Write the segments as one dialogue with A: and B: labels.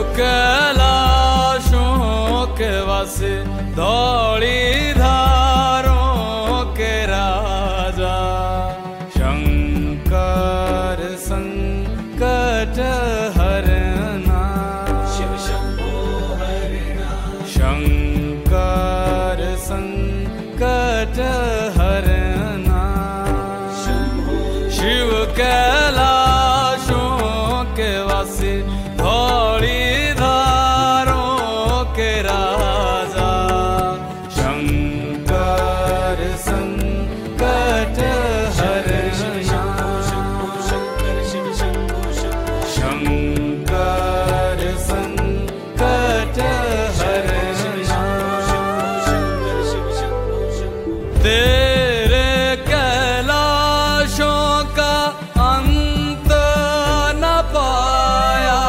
A: कैलाशों के वासी धौली धारों के राजा शंकर संकट हरना शिव शंभो हरना शंकर संकट हरना शिव कैलाशों के वासी धौली धारों के राजा शंकर संकट हरना शंकर संकट हरना तेरे कैलाशों का अंत न पाया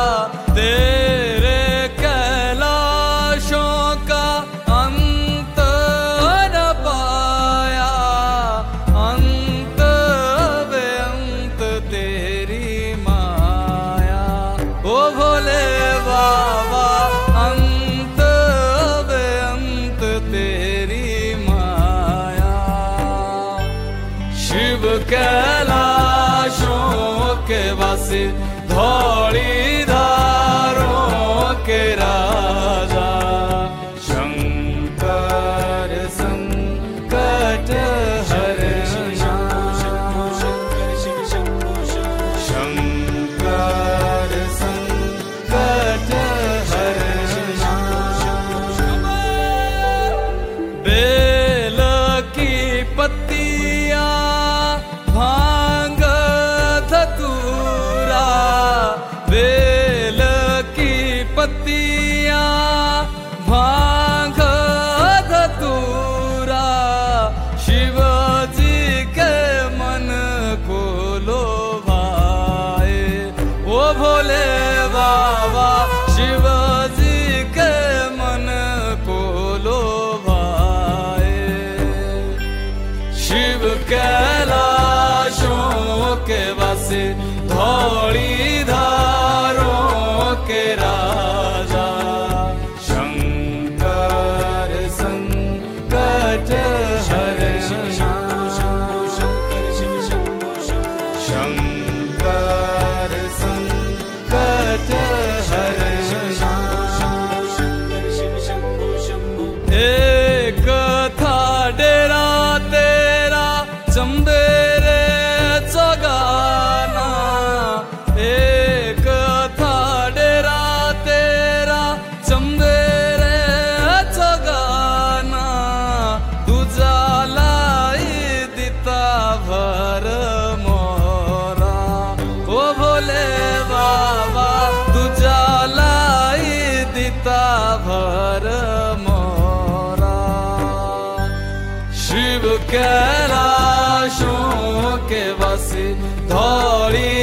A: तेरे कैलाशों का अंत न पाया अंत बेअंत तेरी माया ओ भोले बाबा अंत बेअंत तेरी माया शिव कैलाशों के वासी धौली धारों के राजा शंकर संकट हरना शंकर संकट हरना बेल की पत्तियां भांग धतूरा बेल की पत्तियां भांग धतूरा शिव जी के मन को लोभाए ओ भोले बाबा शिव जी के मन को लोभाए शिव कैलाशों के वासी धौली धारों के राजा शंकर संकट हरना शंकर संकट हरना एक था डेरा तेरा चंदेरे चगाना एक था डेरा तेरा चंदेरे चगाना तुझा लाई दिता भर मोरा ओ भोले बाबा तुझा लाई दिता भर मोरा शिव कैलाशों के वासी धौली